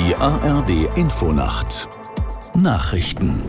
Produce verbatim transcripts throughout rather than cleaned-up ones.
Die A R D-Infonacht Nachrichten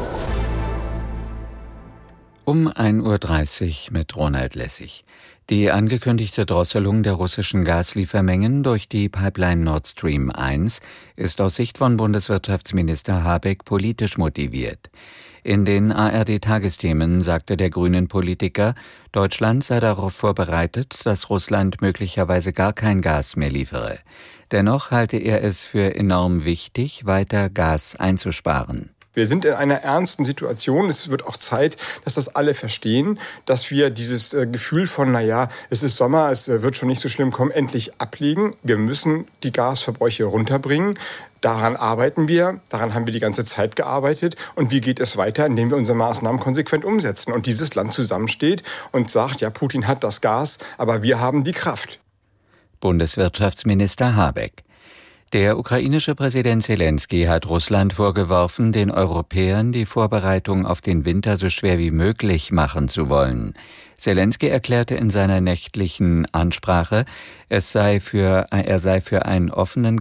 um ein Uhr dreißig mit Ronald Lessig. Die angekündigte Drosselung der russischen Gasliefermengen durch die Pipeline Nord Stream eins ist aus Sicht von Bundeswirtschaftsminister Habeck politisch motiviert. In den A R D-Tagesthemen sagte der Grünen-Politiker, Deutschland sei darauf vorbereitet, dass Russland möglicherweise gar kein Gas mehr liefere. Dennoch halte er es für enorm wichtig, weiter Gas einzusparen. Wir sind in einer ernsten Situation. Es wird auch Zeit, dass das alle verstehen, dass wir dieses äh, Gefühl von, naja, es ist Sommer, es äh, wird schon nicht so schlimm kommen, endlich ablegen. Wir müssen die Gasverbräuche runterbringen. Daran arbeiten wir, daran haben wir die ganze Zeit gearbeitet. Und wie geht es weiter? Indem wir unsere Maßnahmen konsequent umsetzen und dieses Land zusammensteht und sagt, ja, Putin hat das Gas, aber wir haben die Kraft. Bundeswirtschaftsminister Habeck. Der ukrainische Präsident Selenskyj hat Russland vorgeworfen, den Europäern die Vorbereitung auf den Winter so schwer wie möglich machen zu wollen. Selenskyj erklärte in seiner nächtlichen Ansprache, es sei für, er sei für einen offenen,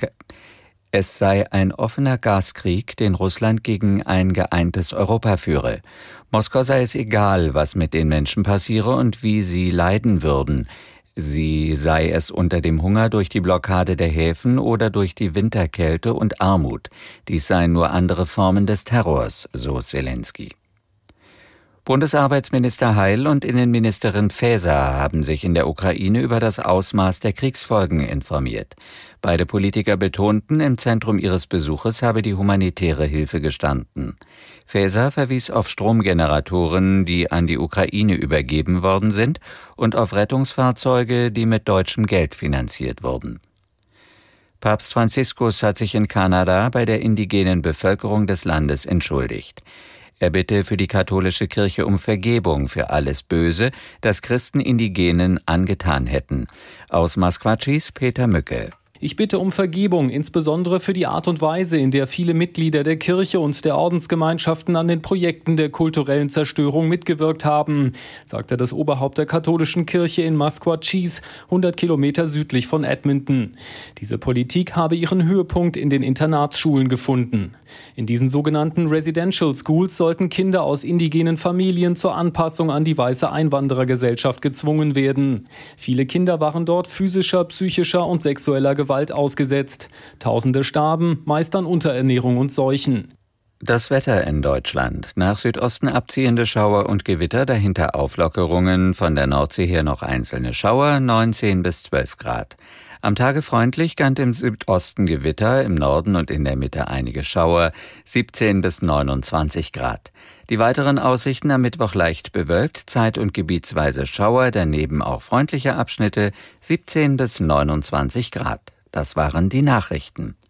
es sei ein offener Gaskrieg, den Russland gegen ein geeintes Europa führe. Moskau sei es egal, was mit den Menschen passiere und wie sie leiden würden. Sie sei es unter dem Hunger durch die Blockade der Häfen oder durch die Winterkälte und Armut. Dies seien nur andere Formen des Terrors, so Selenskyj. Bundesarbeitsminister Heil und Innenministerin Faeser haben sich in der Ukraine über das Ausmaß der Kriegsfolgen informiert. Beide Politiker betonten, im Zentrum ihres Besuches habe die humanitäre Hilfe gestanden. Faeser verwies auf Stromgeneratoren, die an die Ukraine übergeben worden sind, und auf Rettungsfahrzeuge, die mit deutschem Geld finanziert wurden. Papst Franziskus hat sich in Kanada bei der indigenen Bevölkerung des Landes entschuldigt. Er bitte für die katholische Kirche um Vergebung für alles Böse, das Christen Indigenen angetan hätten. Aus Masquatschis Peter Mücke. Ich bitte um Vergebung, insbesondere für die Art und Weise, in der viele Mitglieder der Kirche und der Ordensgemeinschaften an den Projekten der kulturellen Zerstörung mitgewirkt haben, sagte das Oberhaupt der katholischen Kirche in Masquatchis, hundert Kilometer südlich von Edmonton. Diese Politik habe ihren Höhepunkt in den Internatsschulen gefunden. In diesen sogenannten Residential Schools sollten Kinder aus indigenen Familien zur Anpassung an die weiße Einwanderergesellschaft gezwungen werden. Viele Kinder waren dort physischer, psychischer und sexueller Gewalt Gewalt ausgesetzt. Tausende starben, meist an Unterernährung und Seuchen. Das Wetter in Deutschland. Nach Südosten abziehende Schauer und Gewitter, dahinter Auflockerungen, von der Nordsee her noch einzelne Schauer, neunzehn bis zwölf Grad. Am Tage freundlich, ganz im Südosten Gewitter, im Norden und in der Mitte einige Schauer, siebzehn bis neunundzwanzig Grad. Die weiteren Aussichten am Mittwoch leicht bewölkt, zeit- und gebietsweise Schauer, daneben auch freundliche Abschnitte, siebzehn bis neunundzwanzig Grad. Das waren die Nachrichten.